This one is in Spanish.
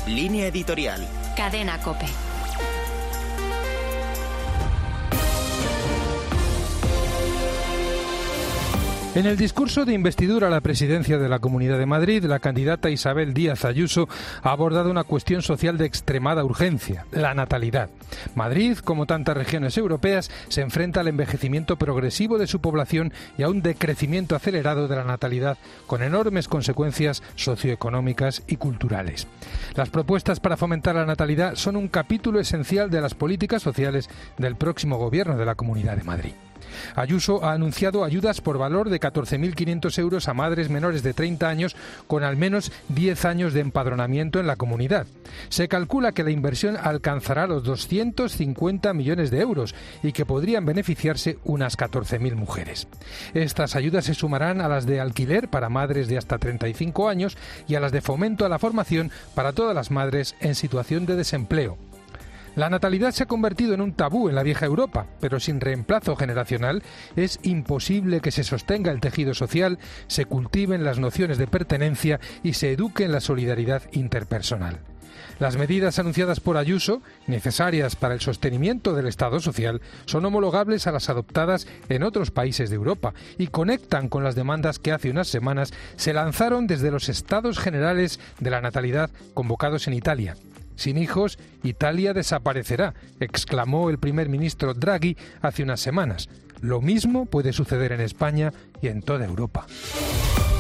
Línea editorial. Cadena COPE. En el discurso de investidura a la presidencia de la Comunidad de Madrid, la candidata Isabel Díaz Ayuso ha abordado una cuestión social de extremada urgencia, la natalidad. Madrid, como tantas regiones europeas, se enfrenta al envejecimiento progresivo de su población y a un decrecimiento acelerado de la natalidad, con enormes consecuencias socioeconómicas y culturales. Las propuestas para fomentar la natalidad son un capítulo esencial de las políticas sociales del próximo gobierno de la Comunidad de Madrid. Ayuso ha anunciado ayudas por valor de 14.500 euros a madres menores de 30 años con al menos 10 años de empadronamiento en la comunidad. Se calcula que la inversión alcanzará los 250 millones de euros y que podrían beneficiarse unas 14.000 mujeres. Estas ayudas se sumarán a las de alquiler para madres de hasta 35 años y a las de fomento a la formación para todas las madres en situación de desempleo. La natalidad se ha convertido en un tabú en la vieja Europa, pero sin reemplazo generacional es imposible que se sostenga el tejido social, se cultiven las nociones de pertenencia y se eduque en la solidaridad interpersonal. Las medidas anunciadas por Ayuso, necesarias para el sostenimiento del Estado social, son homologables a las adoptadas en otros países de Europa y conectan con las demandas que hace unas semanas se lanzaron desde los Estados Generales de la Natalidad convocados en Italia. Sin hijos, Italia desaparecerá, exclamó el primer ministro Draghi hace unas semanas. Lo mismo puede suceder en España y en toda Europa.